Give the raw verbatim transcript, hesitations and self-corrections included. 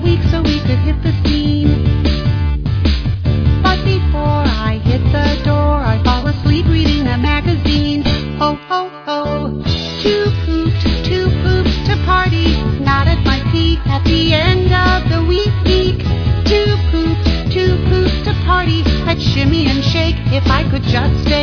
week so we could hit the scene. But before I hit the door, I fall asleep reading a magazine. Ho, ho, ho. Two poops, two poops to party. Not at my peak at the end of the week. Two poops, two poops to party. I'd shimmy and shake if I could just stay